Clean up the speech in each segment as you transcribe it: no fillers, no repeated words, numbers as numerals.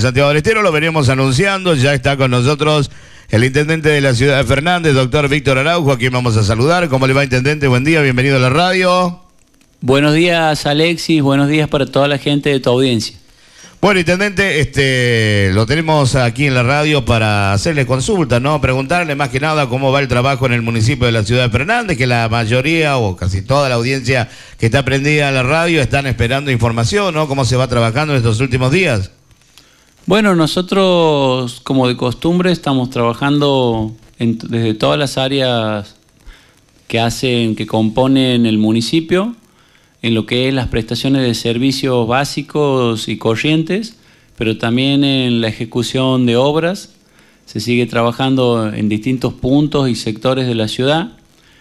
Santiago del Estero, lo veníamos anunciando, ya está con nosotros el intendente de la ciudad de Fernández, doctor Víctor Araujo, a quien vamos a saludar. ¿Cómo le va, intendente? Buen día, bienvenido a la radio. Buenos días, Alexis, buenos días para toda la gente de tu audiencia. Bueno, intendente, lo tenemos aquí en la radio para hacerle consulta, ¿no? Preguntarle más que nada cómo va el trabajo en el municipio de la ciudad de Fernández, que la mayoría o casi toda la audiencia que está prendida a la radio están esperando información, ¿no? ¿Cómo se va trabajando en estos últimos días? Bueno, nosotros, como de costumbre, estamos trabajando desde todas las áreas que componen el municipio, en lo que es las prestaciones de servicios básicos y corrientes, pero también en la ejecución de obras. Se sigue trabajando en distintos puntos y sectores de la ciudad.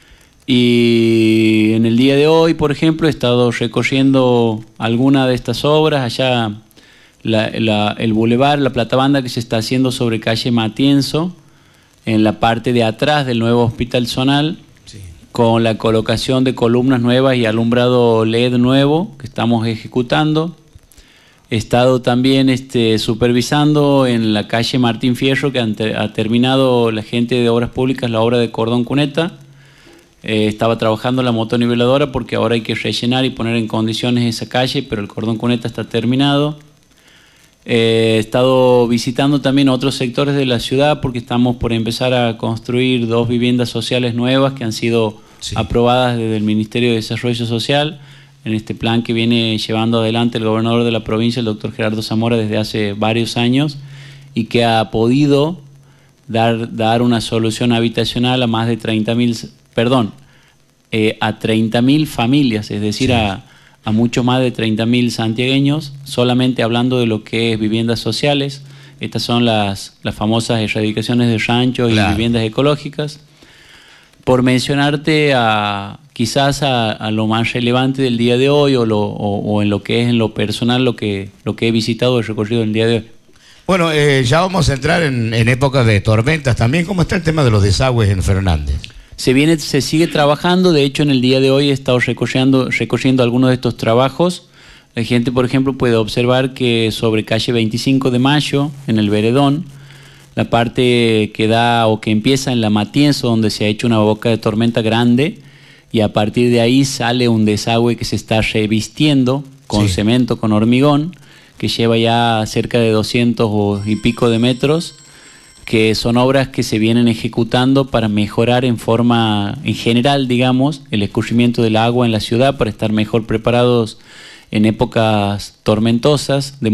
Y en el día de hoy, por ejemplo, he estado recorriendo alguna de estas obras. Allá el bulevar, la platabanda que se está haciendo sobre calle Matienzo, en la parte de atrás del nuevo hospital zonal, con la colocación de columnas nuevas y alumbrado LED nuevo que estamos ejecutando. He estado también supervisando en la calle Martín Fierro, que ha terminado la gente de Obras Públicas la obra de cordón cuneta. Estaba trabajando la motoniveladora porque ahora hay que rellenar y poner en condiciones esa calle, pero el cordón cuneta está terminado. He estado visitando también otros sectores de la ciudad porque estamos por empezar a construir 2 viviendas sociales nuevas que han sido aprobadas desde el Ministerio de Desarrollo Social en este plan que viene llevando adelante el gobernador de la provincia, el doctor Gerardo Zamora, desde hace varios años, y que ha podido dar una solución habitacional a más de 30.000 familias, es decir, a mucho más de 30.000 santiagueños, solamente hablando de lo que es viviendas sociales. Estas son las famosas erradicaciones de ranchos y viviendas ecológicas. Por mencionarte quizás a lo más relevante del día de hoy o en lo que es en lo personal lo que he visitado y recorrido el día de hoy. Bueno, ya vamos a entrar en épocas de tormentas también. ¿Cómo está el tema de los desagües en Fernández? Se sigue trabajando. De hecho, en el día de hoy he estado recorriendo algunos de estos trabajos. La gente, por ejemplo, puede observar que sobre calle 25 de Mayo, en el Veredón, la parte que da o que empieza en la Matienzo, donde se ha hecho una boca de tormenta grande, y a partir de ahí sale un desagüe que se está revistiendo con cemento, con hormigón, que lleva ya cerca de 200 y pico de metros, que son obras que se vienen ejecutando para mejorar en general, digamos, el escurrimiento del agua en la ciudad, para estar mejor preparados en épocas tormentosas, de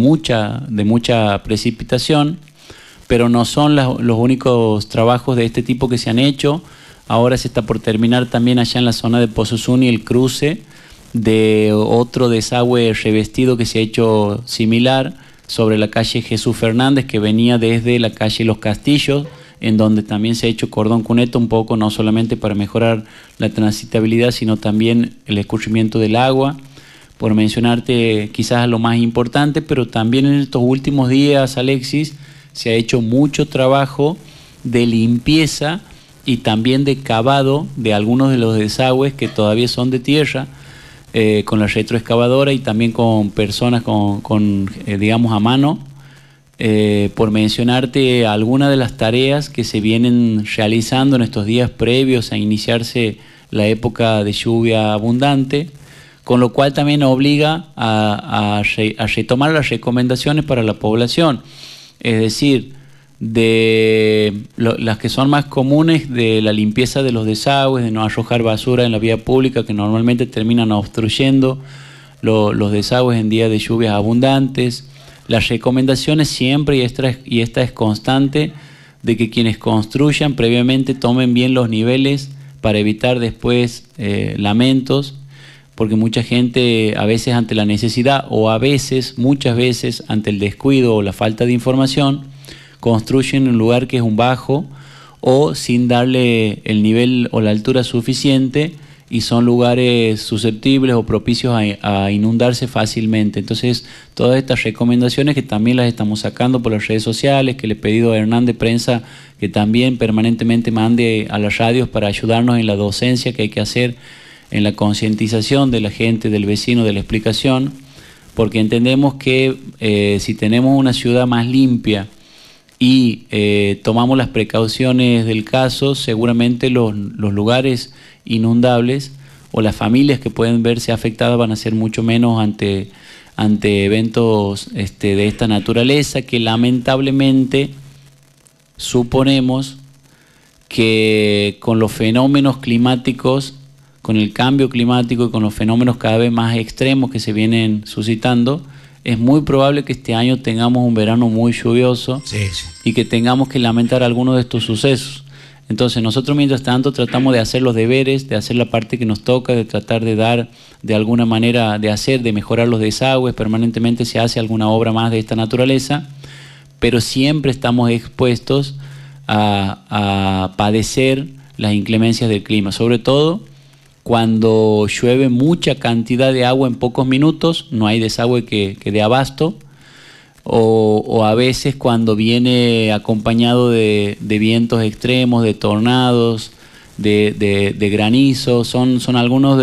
mucha precipitación, pero no son los únicos trabajos de este tipo que se han hecho. Ahora se está por terminar también allá en la zona de Pozosuni el cruce de otro desagüe revestido que se ha hecho similar sobre la calle Jesús Fernández, que venía desde la calle Los Castillos, en donde también se ha hecho cordón cuneta un poco, no solamente para mejorar la transitabilidad, sino también el escurrimiento del agua. Por mencionarte quizás lo más importante, pero también en estos últimos días, Alexis, se ha hecho mucho trabajo de limpieza y también de cavado de algunos de los desagües que todavía son de tierra, con la retroexcavadora y también con personas digamos, a mano. Por mencionarte algunas de las tareas que se vienen realizando en estos días previos a iniciarse la época de lluvia abundante, con lo cual también obliga a retomar las recomendaciones para la población. Es decir, las que son más comunes, de la limpieza de los desagües, de no arrojar basura en la vía pública, que normalmente terminan obstruyendo los desagües en días de lluvias abundantes. Las recomendaciones siempre, y esta es constante, de que quienes construyan previamente tomen bien los niveles para evitar después lamentos, porque mucha gente a veces ante la necesidad o muchas veces ante el descuido o la falta de información, construyen en un lugar que es un bajo o sin darle el nivel o la altura suficiente, y son lugares susceptibles o propicios a inundarse fácilmente. Entonces, todas estas recomendaciones que también las estamos sacando por las redes sociales, que le he pedido a Hernán de Prensa que también permanentemente mande a las radios para ayudarnos en la docencia que hay que hacer, en la concientización de la gente, del vecino, de la explicación, porque entendemos que si tenemos una ciudad más limpia y tomamos las precauciones del caso, seguramente los lugares inundables o las familias que pueden verse afectadas van a ser mucho menos ante eventos de esta naturaleza, que lamentablemente suponemos que con los fenómenos climáticos, con el cambio climático y con los fenómenos cada vez más extremos que se vienen suscitando, es muy probable que este año tengamos un verano muy lluvioso, sí, y que tengamos que lamentar algunos de estos sucesos. Entonces nosotros mientras tanto tratamos de hacer los deberes, de hacer la parte que nos toca, de tratar de dar de alguna manera, de mejorar los desagües. Permanentemente se hace alguna obra más de esta naturaleza, pero siempre estamos expuestos a padecer las inclemencias del clima, sobre todo cuando llueve mucha cantidad de agua en pocos minutos, no hay desagüe que dé abasto, o a veces cuando viene acompañado de vientos extremos, de tornados, de granizo. Son algunos de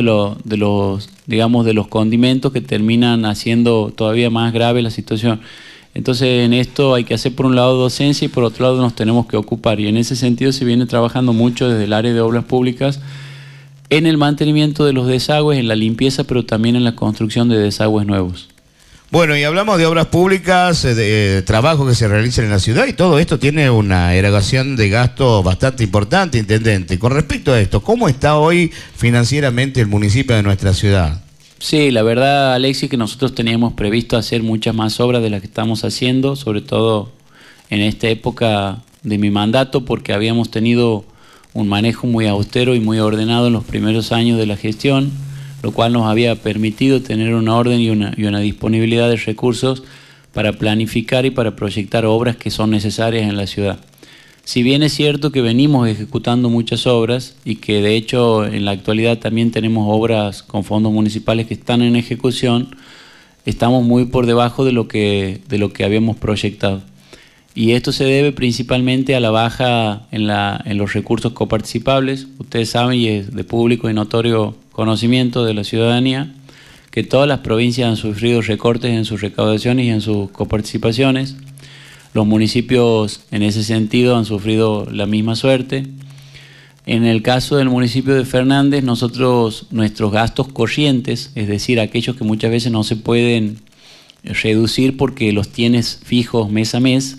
los condimentos que terminan haciendo todavía más grave la situación. Entonces en esto hay que hacer por un lado docencia y por otro lado nos tenemos que ocupar, y en ese sentido se viene trabajando mucho desde el área de obras públicas en el mantenimiento de los desagües, en la limpieza, pero también en la construcción de desagües nuevos. Bueno, y hablamos de obras públicas, de trabajo que se realizan en la ciudad, y todo esto tiene una erogación de gasto bastante importante, intendente. Con respecto a esto, ¿cómo está hoy financieramente el municipio de nuestra ciudad? Sí, la verdad, Alexis, que nosotros teníamos previsto hacer muchas más obras de las que estamos haciendo, sobre todo en esta época de mi mandato, porque habíamos tenido un manejo muy austero y muy ordenado en los primeros años de la gestión, lo cual nos había permitido tener una orden y una disponibilidad de recursos para planificar y para proyectar obras que son necesarias en la ciudad. Si bien es cierto que venimos ejecutando muchas obras y que de hecho en la actualidad también tenemos obras con fondos municipales que están en ejecución, estamos muy por debajo de lo que habíamos proyectado. Y esto se debe principalmente a la baja en los recursos coparticipables. Ustedes saben, y es de público y notorio conocimiento de la ciudadanía, que todas las provincias han sufrido recortes en sus recaudaciones y en sus coparticipaciones. Los municipios en ese sentido han sufrido la misma suerte. En el caso del municipio de Fernández, nuestros gastos corrientes, es decir, aquellos que muchas veces no se pueden reducir porque los tienes fijos mes a mes,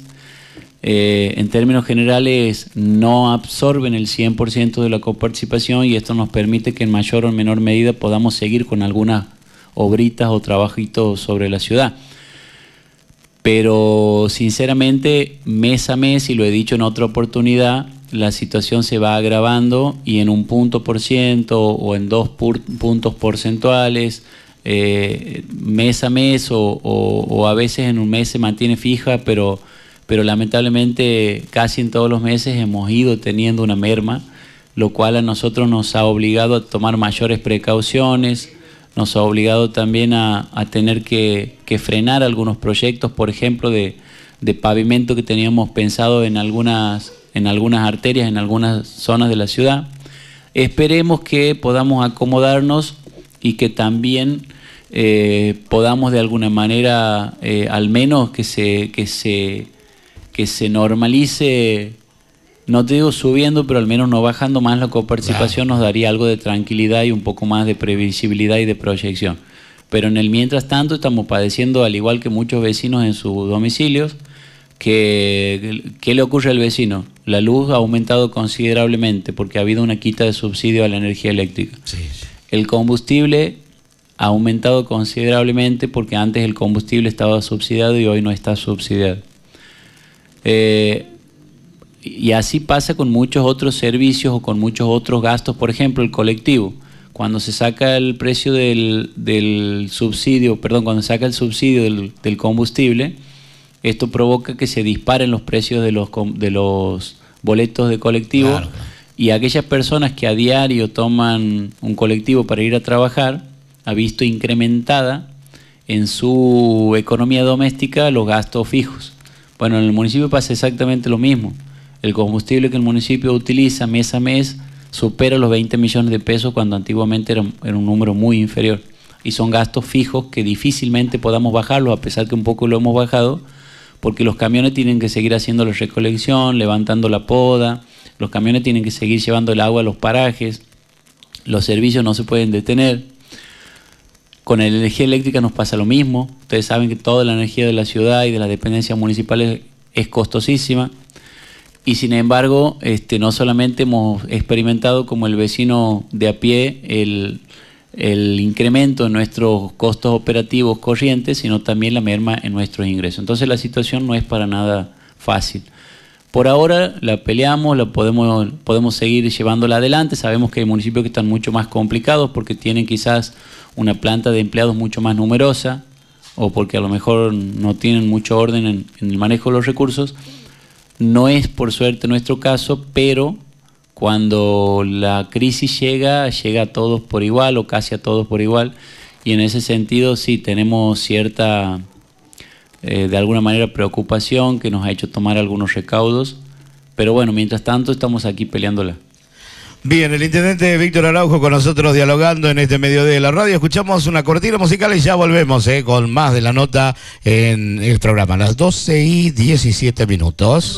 en términos generales no absorben el 100% de la coparticipación, y esto nos permite que en mayor o menor medida podamos seguir con algunas obritas o trabajitos sobre la ciudad. Pero sinceramente, mes a mes, y lo he dicho en otra oportunidad, la situación se va agravando, y en 1% o en 2 puntos porcentuales, mes a mes o a veces en un mes se mantiene fija, pero lamentablemente casi en todos los meses hemos ido teniendo una merma, lo cual a nosotros nos ha obligado a tomar mayores precauciones, nos ha obligado también a tener que frenar algunos proyectos, por ejemplo, de pavimento que teníamos pensado en algunas arterias, en algunas zonas de la ciudad. Esperemos que podamos acomodarnos y que también podamos de alguna manera al menos que se normalice, no te digo subiendo, pero al menos no bajando más la coparticipación. Claro. Nos daría algo de tranquilidad y un poco más de previsibilidad y de proyección. Pero en el mientras tanto estamos padeciendo, al igual que muchos vecinos en sus domicilios, ¿qué le ocurre al vecino? La luz ha aumentado considerablemente porque ha habido una quita de subsidio a la energía eléctrica. Sí. El combustible ha aumentado considerablemente porque antes el combustible estaba subsidiado y hoy no está subsidiado. Y así pasa con muchos otros servicios o con muchos otros gastos. Por ejemplo, el colectivo, cuando se saca el precio del subsidio, cuando se saca el subsidio del combustible, esto provoca que se disparen los precios de los boletos de colectivo. Claro. Y aquellas personas que a diario toman un colectivo para ir a trabajar, ha visto incrementada en su economía doméstica los gastos fijos. Bueno, en el municipio pasa exactamente lo mismo. El combustible que el municipio utiliza mes a mes supera los 20 millones de pesos, cuando antiguamente era un número muy inferior. y son gastos fijos que difícilmente podamos bajarlos, a pesar que un poco lo hemos bajado, porque los camiones tienen que seguir haciendo la recolección, levantando la poda, los camiones tienen que seguir llevando el agua a los parajes, los servicios no se pueden detener. Con la energía eléctrica nos pasa lo mismo. Ustedes saben que toda la energía de la ciudad y de las dependencias municipales es costosísima. Y sin embargo, no solamente hemos experimentado como el vecino de a pie el incremento en nuestros costos operativos corrientes, sino también la merma en nuestros ingresos. Entonces la situación no es para nada fácil. Por ahora la peleamos, podemos seguir llevándola adelante. Sabemos que hay municipios que están mucho más complicados porque tienen quizás una planta de empleados mucho más numerosa o porque a lo mejor no tienen mucho orden en el manejo de los recursos. No es por suerte nuestro caso, pero cuando la crisis llega a todos por igual o casi a todos por igual, y en ese sentido sí tenemos cierta, de alguna manera, preocupación que nos ha hecho tomar algunos recaudos, pero bueno, mientras tanto estamos aquí peleándola. Bien, el intendente Víctor Araujo con nosotros dialogando en este medio de la radio. Escuchamos una cortina musical y ya volvemos con más de la nota en el programa. A las 12:17.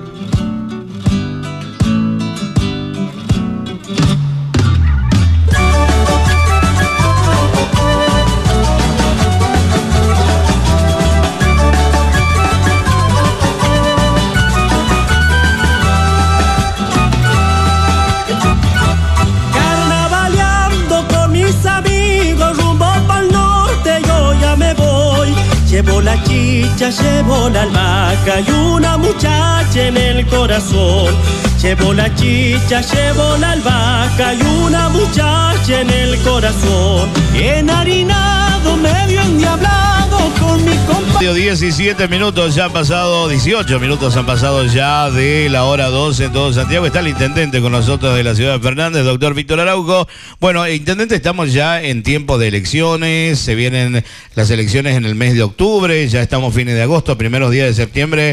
Llevo la chicha, llevo la albahaca y una muchacha en el corazón. Llevo la chicha, llevo la albahaca y una muchacha en el corazón. Enharinado, medio endiablado con mi compadre. 17 minutos ya han pasado, 18 minutos han pasado ya de la hora 12 en todo Santiago. Está el intendente con nosotros de la ciudad de Fernández, doctor Víctor Araujo. Bueno, intendente, estamos ya en tiempo de elecciones, se vienen las elecciones en el mes de octubre, ya estamos fines de agosto, primeros días de septiembre,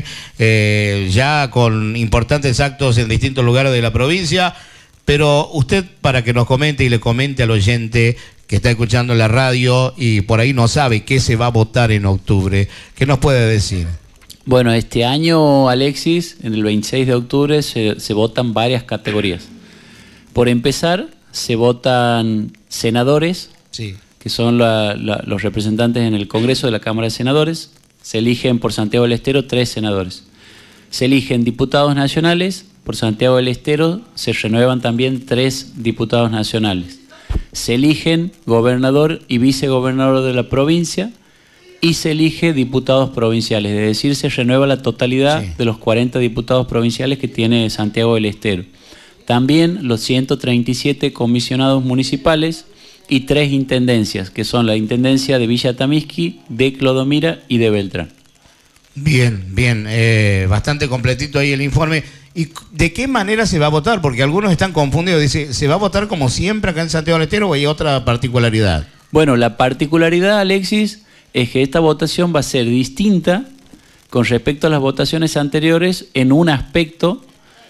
ya con importantes actos en distintos lugares de la provincia. Pero usted, para que nos comente y le comente al oyente que está escuchando la radio y por ahí no sabe qué se va a votar en octubre, ¿qué nos puede decir? Bueno, este año, Alexis, en el 26 de octubre se votan varias categorías. Por empezar, se votan senadores, sí, que son los representantes en el Congreso de la Cámara de Senadores. Se eligen por Santiago del Estero 3 senadores. Se eligen diputados nacionales. Por Santiago del Estero se renuevan también 3 diputados nacionales. Se eligen gobernador y vicegobernador de la provincia y se elige diputados provinciales, es decir, se renueva la totalidad de los 40 diputados provinciales que tiene Santiago del Estero. También los 137 comisionados municipales y 3 intendencias, que son la intendencia de Villa Tamisqui, de Clodomira y de Beltrán. Bien, bien, bastante completito ahí el informe. ¿Y de qué manera se va a votar? Porque algunos están confundidos. Dice, ¿se va a votar como siempre acá en Santiago del Estero o hay otra particularidad? Bueno, la particularidad, Alexis, es que esta votación va a ser distinta con respecto a las votaciones anteriores en un aspecto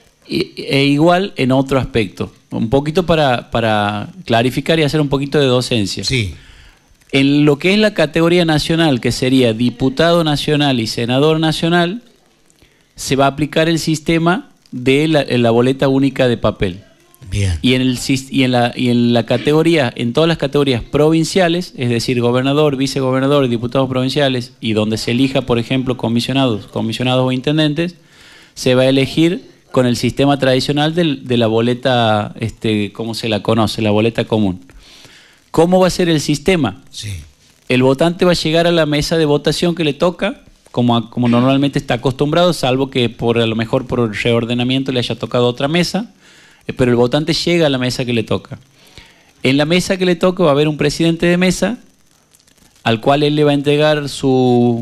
e igual en otro aspecto. Un poquito para clarificar y hacer un poquito de docencia. Sí. En lo que es la categoría nacional, que sería diputado nacional y senador nacional, se va a aplicar el sistema de la boleta única de papel. Bien. Y en la categoría, en todas las categorías provinciales, es decir, gobernador, vicegobernador y diputados provinciales, y donde se elija, por ejemplo, comisionados o intendentes, se va a elegir con el sistema tradicional de la boleta, ¿cómo se la conoce? La boleta común. ¿Cómo va a ser el sistema? Sí. El votante va a llegar a la mesa de votación que le toca, como normalmente está acostumbrado, salvo que a lo mejor por reordenamiento le haya tocado otra mesa, pero el votante llega a la mesa que le toca. En la mesa que le toca va a haber un presidente de mesa, al cual él le va a entregar su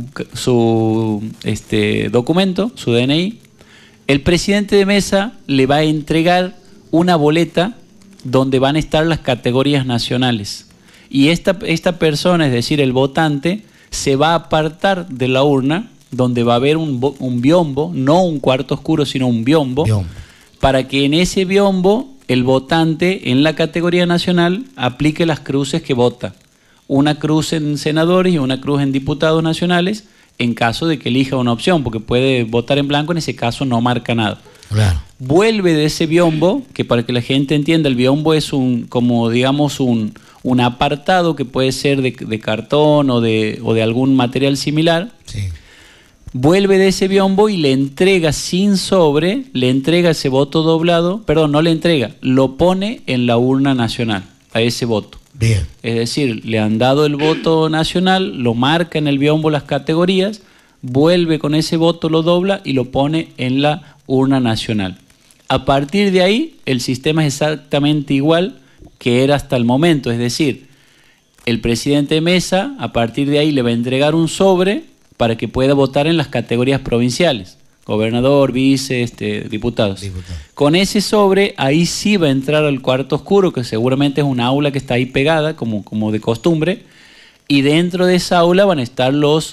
documento, su DNI. El presidente de mesa le va a entregar una boleta donde van a estar las categorías nacionales. Y esta persona, es decir, el votante, se va a apartar de la urna, donde va a haber un biombo, no un cuarto oscuro, sino un biombo, para que en ese biombo el votante en la categoría nacional aplique las cruces que vota. una cruz en senadores y una cruz en diputados nacionales en caso de que elija una opción, porque puede votar en blanco, en ese caso no marca nada. Claro. Vuelve de ese biombo, que para que la gente entienda, el biombo es como digamos un apartado que puede ser de cartón o de algún material similar. Sí. Vuelve de ese biombo y le entrega sin sobre, le entrega ese voto doblado, perdón, no le entrega, lo pone en la urna nacional, a ese voto. Bien. Es decir, le han dado el voto nacional, lo marca en el biombo las categorías, vuelve con ese voto, lo dobla y lo pone en la urna nacional. A partir de ahí, el sistema es exactamente igual que era hasta el momento, es decir, el presidente de mesa, a partir de ahí le va a entregar un sobre para que pueda votar en las categorías provinciales, gobernador, vice, diputados. Con ese sobre, ahí sí va a entrar al cuarto oscuro, que seguramente es un aula que está ahí pegada, como de costumbre, y dentro de esa aula van a estar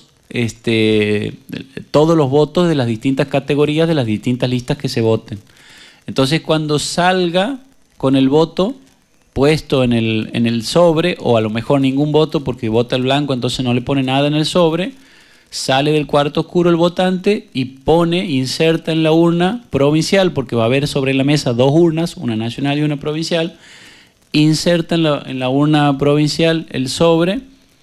todos los votos de las distintas categorías, de las distintas listas que se voten. Entonces, cuando salga con el voto puesto en el sobre, o a lo mejor ningún voto porque vota el blanco, entonces no le pone nada en el sobre, sale del cuarto oscuro el votante y inserta en la urna provincial, porque va a haber sobre la mesa dos urnas, una nacional y una provincial, inserta en la urna provincial el sobre,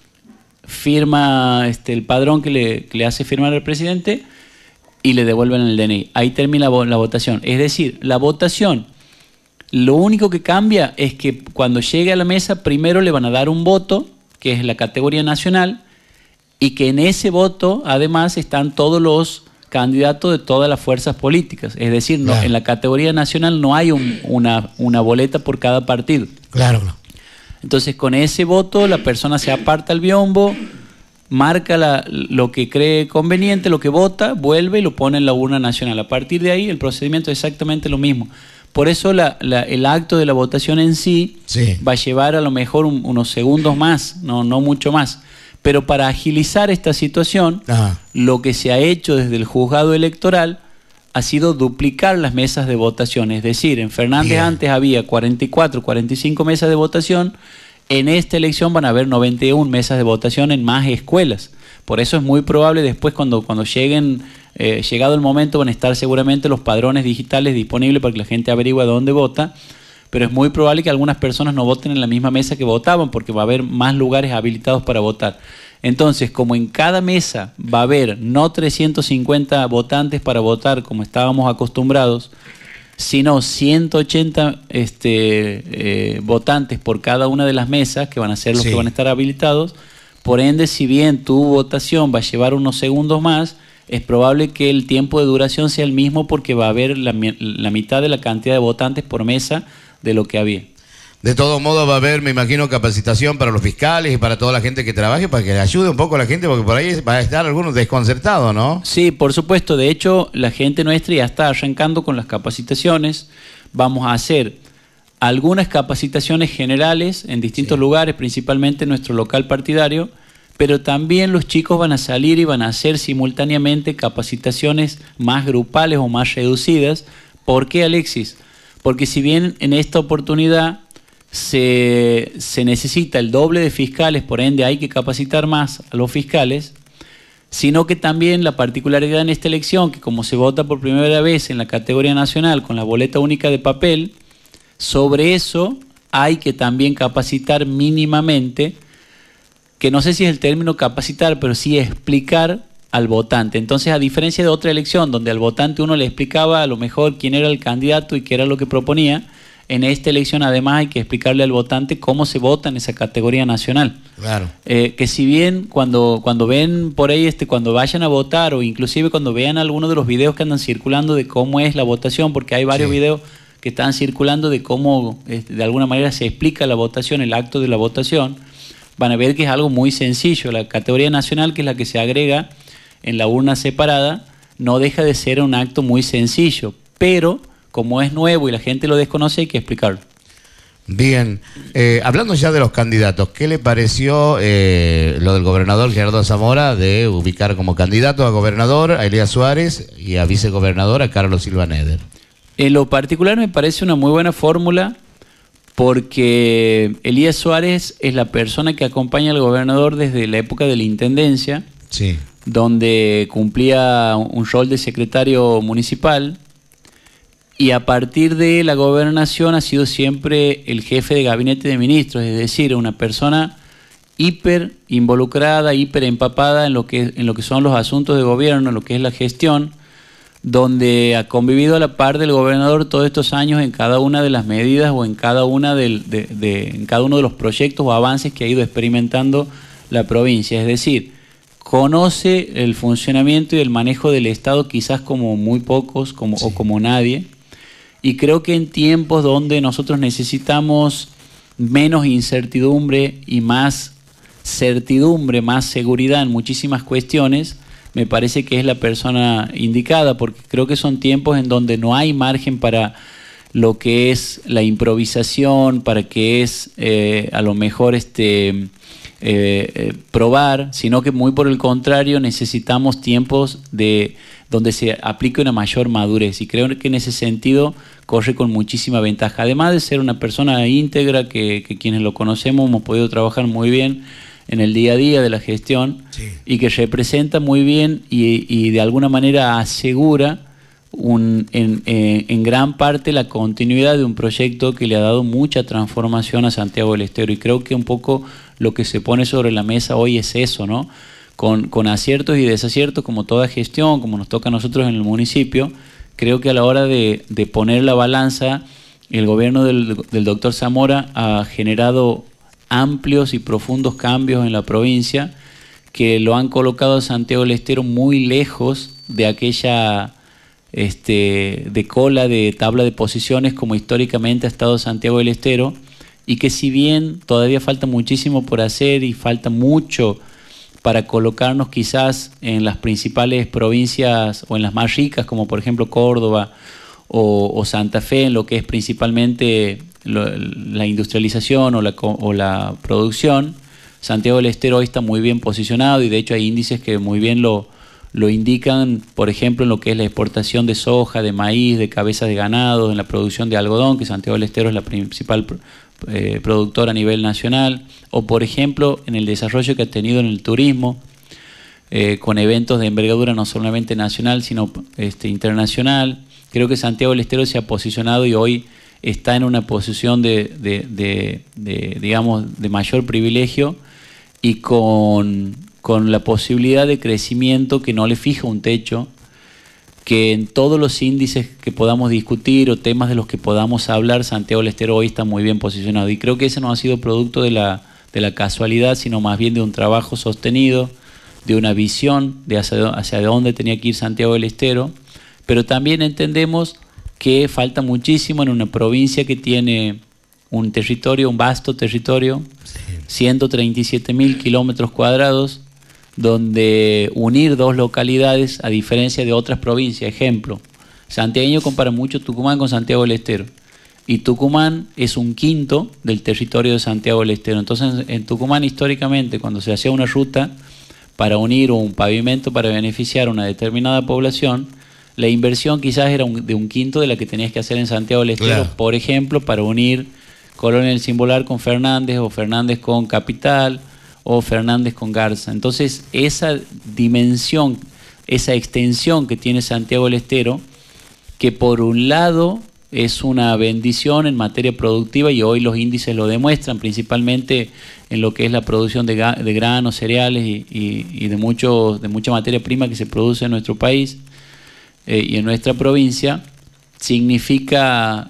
firma el padrón que le hace firmar al presidente y le devuelven el DNI. Ahí termina la votación. Es decir, la votación, lo único que cambia es que cuando llegue a la mesa, primero le van a dar un voto, que es la categoría nacional, y que en ese voto, además, están todos los candidatos de todas las fuerzas políticas. Es decir, claro, en la categoría nacional no hay una boleta por cada partido. Claro. Entonces, con ese voto, la persona se aparta el biombo, marca lo que cree conveniente, lo que vota, vuelve y lo pone en la urna nacional. A partir de ahí, el procedimiento es exactamente lo mismo. Por eso el acto de la votación en sí va a llevar a lo mejor unos segundos más, no mucho más. Pero para agilizar esta situación, lo que se ha hecho desde el juzgado electoral ha sido duplicar las mesas de votación. Es decir, en Fernández antes había 44, 45 mesas de votación. En esta elección van a haber 91 mesas de votación en más escuelas. Por eso es muy probable después cuando llegado el momento, van a estar seguramente los padrones digitales disponibles para que la gente averigüe dónde vota. Pero es muy probable que algunas personas no voten en la misma mesa que votaban, porque va a haber más lugares habilitados para votar. Entonces, como en cada mesa va a haber no 350 votantes para votar como estábamos acostumbrados, sino 180 votantes por cada una de las mesas, que van a ser los que van a estar habilitados. Por ende, si bien tu votación va a llevar unos segundos más, es probable que el tiempo de duración sea el mismo, porque va a haber la mitad de la cantidad de votantes por mesa de lo que había. De todos modos va a haber, me imagino, capacitación para los fiscales y para toda la gente que trabaje, para que le ayude un poco a la gente, porque por ahí va a estar algunos desconcertados, ¿no? Sí, por supuesto. De hecho, la gente nuestra ya está arrancando con las capacitaciones. Vamos a hacer algunas capacitaciones generales en distintos lugares, principalmente en nuestro local partidario, pero también los chicos van a salir y van a hacer simultáneamente capacitaciones más grupales o más reducidas. ¿Por qué, Alexis? Porque si bien en esta oportunidad se necesita el doble de fiscales, por ende hay que capacitar más a los fiscales, sino que también la particularidad en esta elección, que como se vota por primera vez en la categoría nacional con la boleta única de papel, sobre eso hay que también capacitar mínimamente, que no sé si es el término capacitar, pero sí explicar al votante. Entonces, a diferencia de otra elección donde al votante uno le explicaba a lo mejor quién era el candidato y qué era lo que proponía, en esta elección además hay que explicarle al votante cómo se vota en esa categoría nacional. Claro. Que si bien cuando ven por ahí, cuando vayan a votar, o inclusive cuando vean algunos de los videos que andan circulando de cómo es la votación, porque hay varios videos que están circulando de cómo de alguna manera se explica la votación, el acto de la votación, van a ver que es algo muy sencillo. La categoría nacional, que es la que se agrega en la urna separada, no deja de ser un acto muy sencillo, pero como es nuevo y la gente lo desconoce, hay que explicarlo. Bien, hablando ya de los candidatos, ¿qué le pareció lo del gobernador Gerardo Zamora de ubicar como candidato a gobernador a Elías Suárez y a vicegobernador a Carlos Silva Neder? En lo particular me parece una muy buena fórmula, porque Elías Suárez es la persona que acompaña al gobernador desde la época de la intendencia, Sí. donde cumplía un rol de secretario municipal, y a partir de la gobernación ha sido siempre el jefe de gabinete de ministros, es decir, una persona hiper involucrada, hiper empapada en lo que son los asuntos de gobierno, en lo que es la gestión, donde ha convivido a la par del gobernador todos estos años en cada una de las medidas o en cada una en cada uno de los proyectos o avances que ha ido experimentando la provincia. Es decir, conoce el funcionamiento y el manejo del Estado quizás como muy pocos o como nadie. Y creo que en tiempos donde nosotros necesitamos menos incertidumbre y más certidumbre, más seguridad en muchísimas cuestiones, me parece que es la persona indicada, porque creo que son tiempos en donde no hay margen para lo que es la improvisación, para que es a lo mejor probar, sino que muy por el contrario necesitamos tiempos donde se aplique una mayor madurez, y creo que en ese sentido corre con muchísima ventaja, además de ser una persona íntegra que quienes lo conocemos hemos podido trabajar muy bien en el día a día de la gestión, sí, y que representa muy bien y de alguna manera asegura en gran parte la continuidad de un proyecto que le ha dado mucha transformación a Santiago del Estero, y creo que un poco lo que se pone sobre la mesa hoy es eso, ¿no? Con aciertos y desaciertos, como toda gestión, como nos toca a nosotros en el municipio. Creo que a la hora de poner la balanza, el gobierno del doctor Zamora ha generado amplios y profundos cambios en la provincia que lo han colocado a Santiago del Estero muy lejos de aquella de cola de tabla de posiciones como históricamente ha estado Santiago del Estero, y que si bien todavía falta muchísimo por hacer y falta mucho para colocarnos quizás en las principales provincias o en las más ricas como por ejemplo Córdoba o Santa Fe, en lo que es principalmente la industrialización o la producción, Santiago del Estero hoy está muy bien posicionado, y de hecho hay índices que muy bien lo indican, por ejemplo, en lo que es la exportación de soja, de maíz, de cabezas de ganado, en la producción de algodón, que Santiago del Estero es la principal productora a nivel nacional, o por ejemplo en el desarrollo que ha tenido en el turismo, con eventos de envergadura no solamente nacional sino internacional. Creo que Santiago del Estero se ha posicionado y hoy está en una posición digamos, de mayor privilegio, y con la posibilidad de crecimiento que no le fija un techo, que en todos los índices que podamos discutir o temas de los que podamos hablar, Santiago del Estero hoy está muy bien posicionado, y creo que ese no ha sido producto de la casualidad, sino más bien de un trabajo sostenido, de una visión de hacia dónde tenía que ir Santiago del Estero. Pero también entendemos que falta muchísimo en una provincia que tiene un vasto territorio, 137.000 kilómetros cuadrados, donde unir dos localidades, a diferencia de otras provincias, ejemplo, santiagueño compara mucho Tucumán con Santiago del Estero, y Tucumán es un quinto del territorio de Santiago del Estero. Entonces en Tucumán históricamente, cuando se hacía una ruta para unir o un pavimento para beneficiar a una determinada población, la inversión quizás era de un quinto de la que tenías que hacer en Santiago del Estero, claro, por ejemplo, para unir Colonia del Cimbolar con Fernández, o Fernández con Capital, o Fernández con Garza. Entonces esa dimensión, esa extensión que tiene Santiago del Estero, que por un lado es una bendición en materia productiva, y hoy los índices lo demuestran, principalmente en lo que es la producción de granos, cereales y de mucha materia prima que se produce en nuestro país y en nuestra provincia, significa,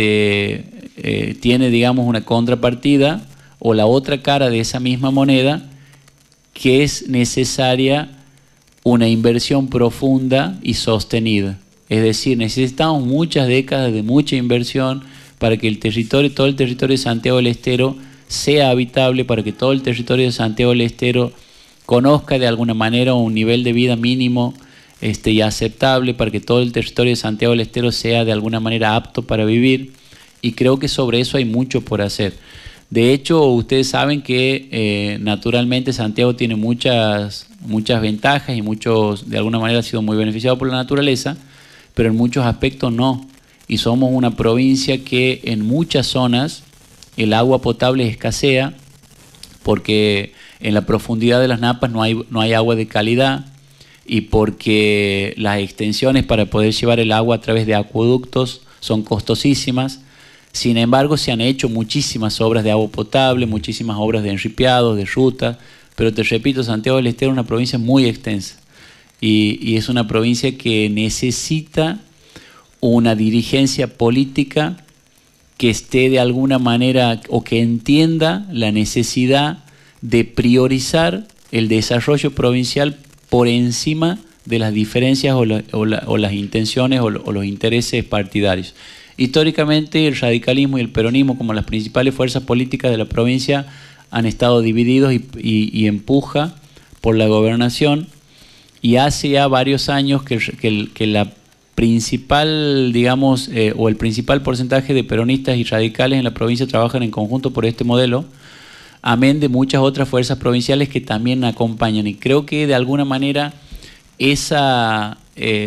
tiene, digamos, una contrapartida, o la otra cara de esa misma moneda, que es necesaria una inversión profunda y sostenida. Es decir, necesitamos muchas décadas de mucha inversión para que todo el territorio de Santiago del Estero sea habitable, para que todo el territorio de Santiago del Estero conozca de alguna manera un nivel de vida mínimo y aceptable, para que todo el territorio de Santiago del Estero sea de alguna manera apto para vivir, y creo que sobre eso hay mucho por hacer. De hecho, ustedes saben que naturalmente Santiago tiene muchas ventajas, y de alguna manera ha sido muy beneficiado por la naturaleza, pero en muchos aspectos no. Y somos una provincia que en muchas zonas el agua potable escasea porque en la profundidad de las napas no hay agua de calidad, y porque las extensiones para poder llevar el agua a través de acueductos son costosísimas. Sin embargo, se han hecho muchísimas obras de agua potable, muchísimas obras de enripiados, de rutas, pero te repito, Santiago del Estero es una provincia muy extensa y es una provincia que necesita una dirigencia política que esté de alguna manera o que entienda la necesidad de priorizar el desarrollo provincial por encima de las diferencias o las intenciones o los intereses partidarios. Históricamente el radicalismo y el peronismo, como las principales fuerzas políticas de la provincia, han estado divididos y empuja por la gobernación, y hace ya varios años que la principal, digamos, o el principal porcentaje de peronistas y radicales en la provincia trabajan en conjunto por este modelo, amén de muchas otras fuerzas provinciales que también acompañan. Y creo que de alguna manera esa,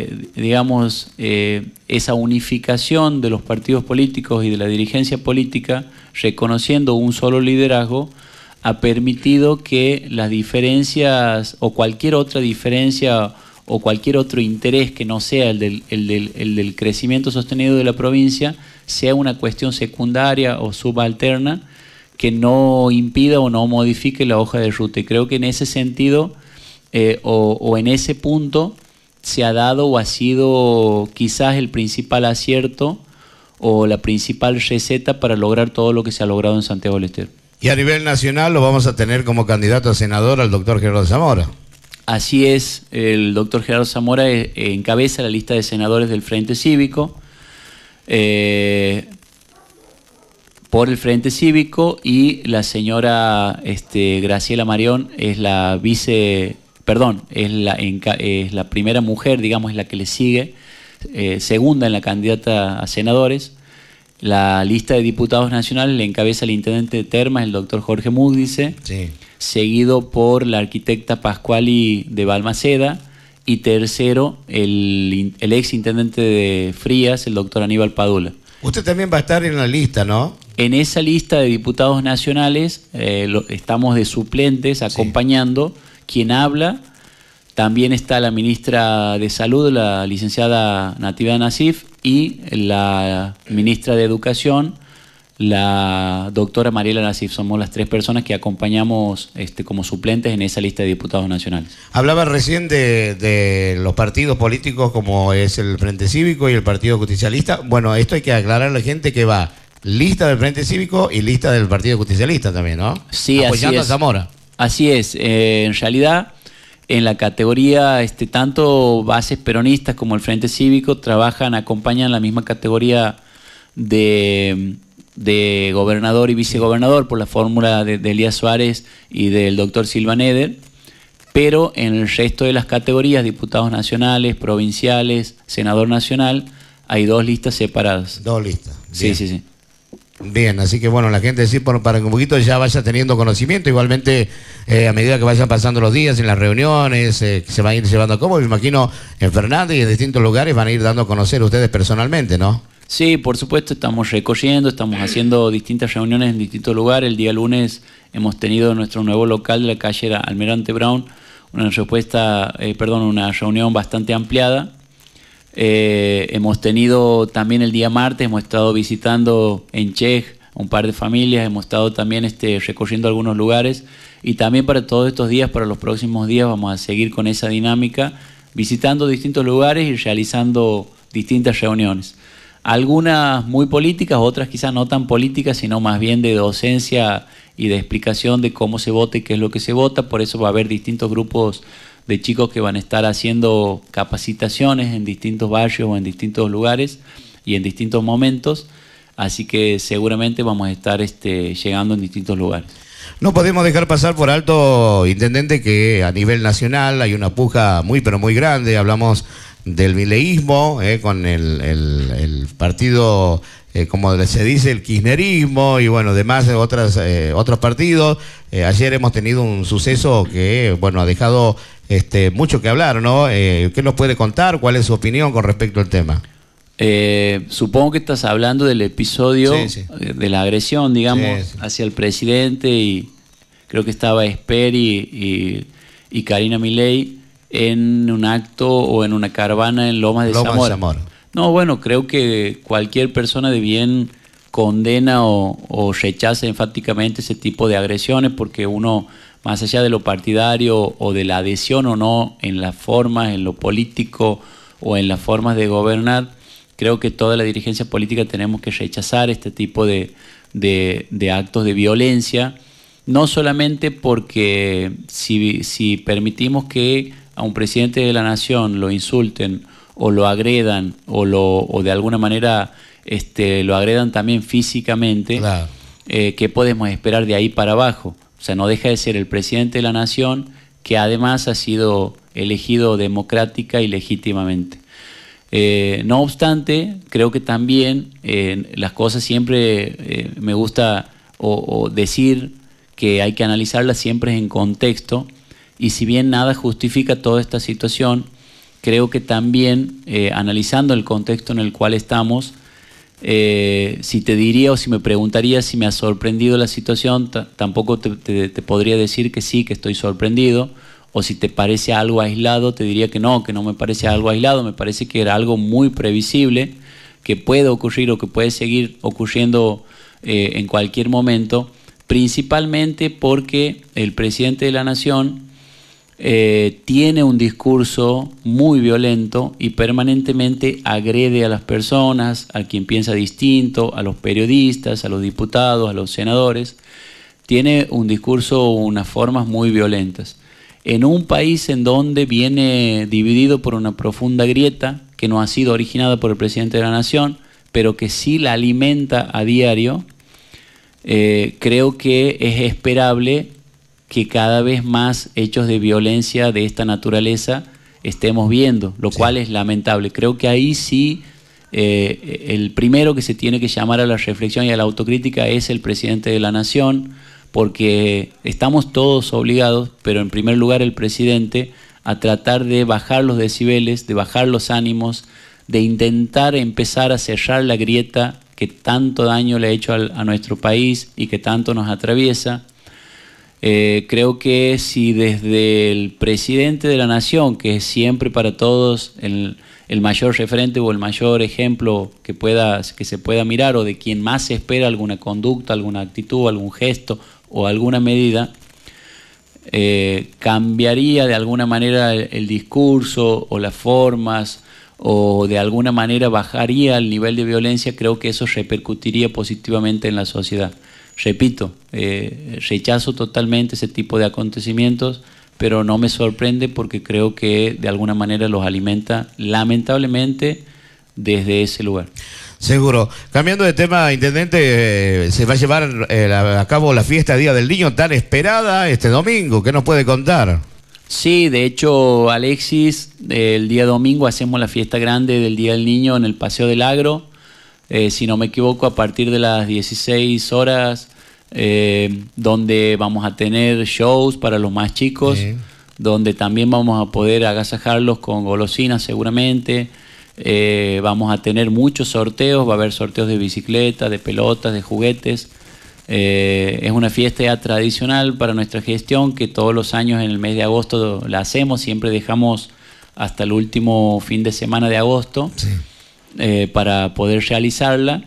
esa unificación de los partidos políticos y de la dirigencia política, reconociendo un solo liderazgo, ha permitido que las diferencias o cualquier otra diferencia o cualquier otro interés que no sea el del crecimiento sostenido de la provincia sea una cuestión secundaria o subalterna que no impida o no modifique la hoja de ruta. Y creo que en ese sentido o en ese punto se ha dado o ha sido quizás el principal acierto o la principal receta para lograr todo lo que se ha logrado en Santiago del Estero. Y a nivel nacional lo vamos a tener como candidato a senador al doctor Gerardo Zamora. Así es, el doctor Gerardo Zamora encabeza la lista de senadores del Frente Cívico, por el Frente Cívico, y la señora Graciela Marión es la es la primera mujer, digamos, es la que le sigue, segunda en la candidata a senadores. La lista de diputados nacionales le encabeza el intendente de Termas, el doctor Jorge Múdice, sí, seguido por la arquitecta Pascuali de Balmaceda, y tercero el ex intendente de Frías, el doctor Aníbal Padula. Usted también va a estar en la lista, ¿no? En esa lista de diputados nacionales estamos de suplentes acompañando. Sí. Quien habla, también está la ministra de Salud, la licenciada Natividad Nassif, y la ministra de Educación, la doctora Mariela Nassif. Somos las tres personas que acompañamos como suplentes en esa lista de diputados nacionales. Hablaba recién de los partidos políticos como es el Frente Cívico y el Partido Justicialista. Bueno, esto hay que aclarar a la gente que va lista del Frente Cívico y lista del Partido Justicialista también, ¿no? Sí, apoyando a Zamora. Así es. En realidad, en la categoría, tanto bases peronistas como el Frente Cívico acompañan la misma categoría de gobernador y vicegobernador por la fórmula de Elías Suárez y del doctor Silva Neder, pero en el resto de las categorías, diputados nacionales, provinciales, senador nacional, hay dos listas separadas. Dos listas. Bien. Sí. Bien, así que bueno, la gente sí, para que un poquito ya vaya teniendo conocimiento, igualmente a medida que vayan pasando los días en las reuniones, que se van a ir llevando a cabo, me imagino en Fernández y en distintos lugares van a ir dando a conocer ustedes personalmente, ¿no? Sí, por supuesto, estamos recorriendo, estamos haciendo distintas reuniones en distintos lugares. El día lunes hemos tenido en nuestro nuevo local de la calle Almirante Brown una reunión bastante ampliada. Hemos tenido también el día martes, hemos estado visitando en Chej un par de familias, hemos estado también recorriendo algunos lugares, y también para todos estos días, para los próximos días, vamos a seguir con esa dinámica, visitando distintos lugares y realizando distintas reuniones. Algunas muy políticas, otras quizás no tan políticas, sino más bien de docencia y de explicación de cómo se vota y qué es lo que se vota. Por eso va a haber distintos grupos de chicos que van a estar haciendo capacitaciones en distintos barrios o en distintos lugares y en distintos momentos. Así que seguramente vamos a estar llegando en distintos lugares. No podemos dejar pasar por alto, intendente, que a nivel nacional hay una puja muy pero muy grande. Hablamos del mileísmo, con el partido, como se dice, el kirchnerismo, y bueno, demás otros partidos. Ayer hemos tenido un suceso que, bueno, ha dejado mucho que hablar, ¿no? ¿Qué nos puede contar? ¿Cuál es su opinión con respecto al tema? Supongo que estás hablando del episodio de la agresión, digamos, hacia el presidente, y creo que estaba Esper y Karina Milei en un acto o en una caravana en Lomas de Zamora. No, bueno, creo que cualquier persona de bien condena o rechaza enfáticamente ese tipo de agresiones, porque uno, más allá de lo partidario o de la adhesión o no en las formas, en lo político o en las formas de gobernar, creo que toda la dirigencia política tenemos que rechazar este tipo de actos de violencia, no solamente porque si permitimos que a un presidente de la nación lo insulten o lo agredan o de alguna manera lo agredan también físicamente, claro. ¿Qué podemos esperar de ahí para abajo? O sea, no deja de ser el presidente de la nación, que además ha sido elegido democrática y legítimamente. No obstante, creo que también las cosas siempre me gusta o decir que hay que analizarlas siempre en contexto, y si bien nada justifica toda esta situación, creo que también analizando el contexto en el cual estamos, si te diría o si me preguntaría si me ha sorprendido la situación, tampoco te podría decir que sí, que estoy sorprendido. O si te parece algo aislado, te diría que no me parece algo aislado, me parece que era algo muy previsible, que puede ocurrir o que puede seguir ocurriendo en cualquier momento, principalmente porque el presidente de la nación tiene un discurso muy violento y permanentemente agrede a las personas, a quien piensa distinto, a los periodistas, a los diputados, a los senadores. Tiene un discurso, unas formas muy violentas. En un país en donde viene dividido por una profunda grieta que no ha sido originada por el presidente de la nación, pero que sí la alimenta a diario, creo que es esperable que cada vez más hechos de violencia de esta naturaleza estemos viendo, lo cual es lamentable. Creo que ahí sí el primero que se tiene que llamar a la reflexión y a la autocrítica es el presidente de la nación, porque estamos todos obligados, pero en primer lugar el presidente, a tratar de bajar los decibeles, de bajar los ánimos, de intentar empezar a cerrar la grieta que tanto daño le ha hecho a nuestro país y que tanto nos atraviesa. Creo que si desde el presidente de la nación, que es siempre para todos el mayor referente o el mayor ejemplo que se pueda mirar, o de quien más se espera alguna conducta, alguna actitud, algún gesto o alguna medida, cambiaría de alguna manera el discurso o las formas, o de alguna manera bajaría el nivel de violencia, creo que eso repercutiría positivamente en la sociedad. Repito, rechazo totalmente ese tipo de acontecimientos, pero no me sorprende porque creo que de alguna manera los alimenta, lamentablemente, desde ese lugar. Seguro. Cambiando de tema, intendente, se va a llevar a cabo la fiesta Día del Niño tan esperada este domingo. ¿Qué nos puede contar? Sí, de hecho, Alexis, el día domingo hacemos la fiesta grande del Día del Niño en el Paseo del Agro. Si no me equivoco, a partir de las 16 horas, donde vamos a tener shows para los más chicos, donde también vamos a poder agasajarlos con golosinas seguramente. Vamos a tener muchos sorteos, va a haber sorteos de bicicletas, de pelotas, de juguetes. Es una fiesta ya tradicional para nuestra gestión, que todos los años en el mes de agosto la hacemos, siempre dejamos hasta el último fin de semana de agosto para poder realizarla.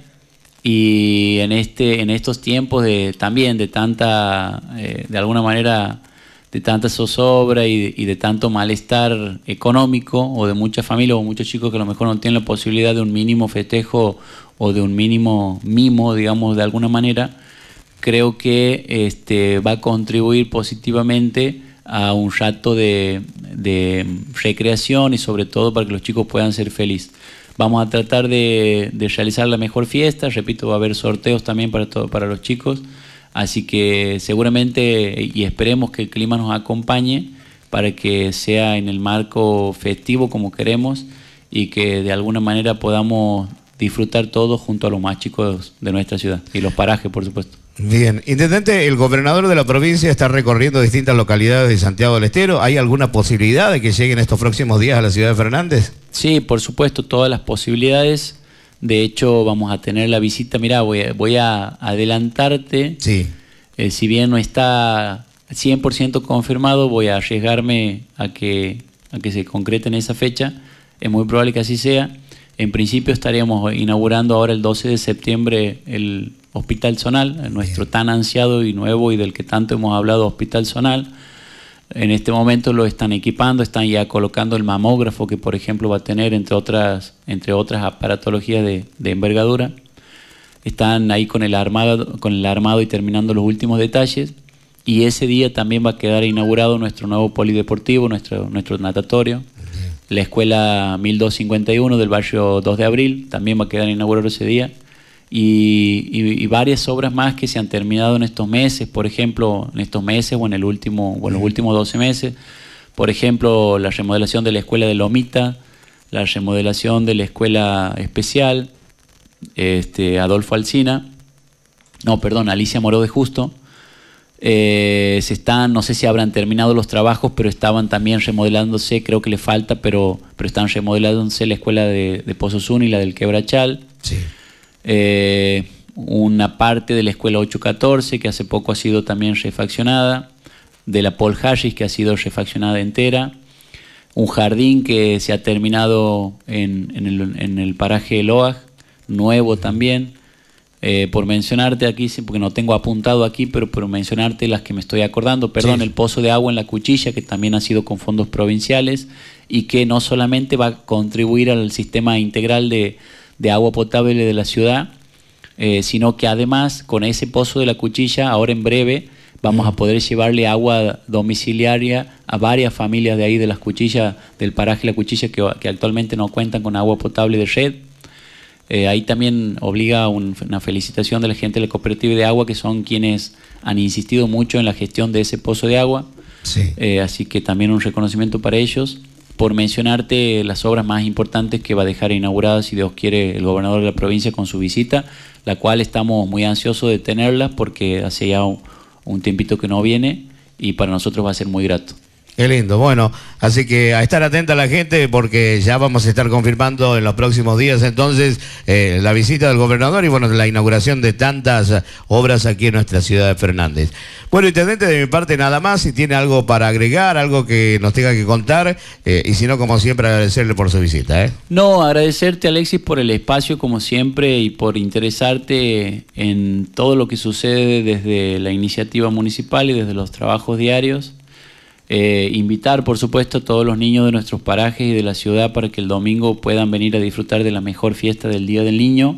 Y en estos tiempos de tanta, de alguna manera, de tanta zozobra y de tanto malestar económico, o de muchas familias o muchos chicos que a lo mejor no tienen la posibilidad de un mínimo festejo o de un mínimo mimo, digamos, de alguna manera, creo que va a contribuir positivamente a un rato de recreación y sobre todo para que los chicos puedan ser felices. Vamos a tratar de realizar la mejor fiesta. Repito, va a haber sorteos también para los chicos. Así que seguramente y esperemos que el clima nos acompañe para que sea en el marco festivo como queremos y que de alguna manera podamos disfrutar todos junto a los más chicos de nuestra ciudad y los parajes, por supuesto. Bien. Intendente, el gobernador de la provincia está recorriendo distintas localidades de Santiago del Estero. ¿Hay alguna posibilidad de que lleguen estos próximos días a la ciudad de Fernández? Sí, por supuesto, todas las posibilidades. De hecho, vamos a tener la visita. Mirá, voy a adelantarte. Sí. Si bien no está 100% confirmado, voy a arriesgarme a que se concrete en esa fecha. Es muy probable que así sea. En principio estaríamos inaugurando ahora el 12 de septiembre el Hospital Zonal, nuestro tan ansiado y nuevo y del que tanto hemos hablado, Hospital Zonal. En este momento lo están equipando, están ya colocando el mamógrafo que, por ejemplo, va a tener, entre otras aparatologías de envergadura. Están ahí con el armado y terminando los últimos detalles. Y ese día también va a quedar inaugurado nuestro nuevo polideportivo, nuestro natatorio. La escuela 1251 del barrio 2 de abril también va a quedar inaugurado ese día. Y varias obras más que se han terminado en estos meses, por ejemplo, en estos meses o en los últimos 12 meses. Por ejemplo, la remodelación de la escuela de Lomita, la remodelación de la escuela especial, Adolfo Alsina, Alicia Moró de Justo. No sé si habrán terminado los trabajos, pero estaban también remodelándose, creo que le falta, pero están remodelándose la escuela de Pozosún y la del Quebrachal. Sí. Una parte de la escuela 814 que hace poco ha sido también refaccionada, de la Paul Harris que ha sido refaccionada entera, un jardín que se ha terminado en el paraje de Loaj, nuevo también. Por mencionarte aquí, porque no tengo apuntado aquí, pero por mencionarte las que me estoy acordando, sí. El pozo de agua en La Cuchilla, que también ha sido con fondos provinciales y que no solamente va a contribuir al sistema integral de agua potable de la ciudad, sino que además con ese pozo de La Cuchilla, ahora en breve, vamos a poder llevarle agua domiciliaria a varias familias de ahí de Las Cuchillas, del paraje La Cuchilla, que actualmente no cuentan con agua potable de red. Ahí también obliga una felicitación de la gente de la cooperativa de agua, que son quienes han insistido mucho en la gestión de ese pozo de agua. Sí. Así que también un reconocimiento para ellos. Por mencionarte las obras más importantes que va a dejar inauguradas, si Dios quiere, el gobernador de la provincia con su visita, la cual estamos muy ansiosos de tenerla porque hace ya un tiempito que no viene y para nosotros va a ser muy grato. Qué lindo, bueno, así que a estar atenta a la gente porque ya vamos a estar confirmando en los próximos días entonces la visita del gobernador y bueno, la inauguración de tantas obras aquí en nuestra ciudad de Fernández. Bueno, intendente, de mi parte nada más, si tiene algo para agregar, algo que nos tenga que contar y si no, como siempre, agradecerle por su visita. No, agradecerte, Alexis, por el espacio como siempre y por interesarte en todo lo que sucede desde la iniciativa municipal y desde los trabajos diarios. Invitar, por supuesto, a todos los niños de nuestros parajes y de la ciudad para que el domingo puedan venir a disfrutar de la mejor fiesta del Día del Niño.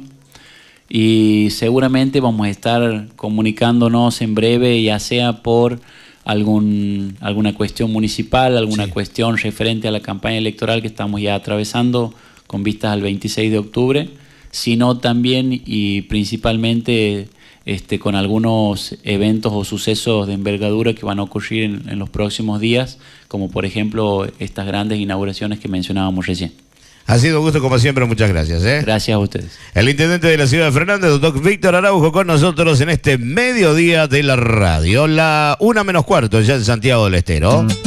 Y seguramente vamos a estar comunicándonos en breve, ya sea por alguna cuestión municipal, alguna cuestión referente a la campaña electoral que estamos ya atravesando con vistas al 26 de octubre, sino también y principalmente con algunos eventos o sucesos de envergadura que van a ocurrir en los próximos días, como por ejemplo estas grandes inauguraciones que mencionábamos recién. Ha sido un gusto como siempre, muchas gracias. Gracias a ustedes. El intendente de la ciudad de Fernández, doctor Víctor Araujo, con nosotros en este mediodía de la radio, la 1:15 ya en Santiago del Estero.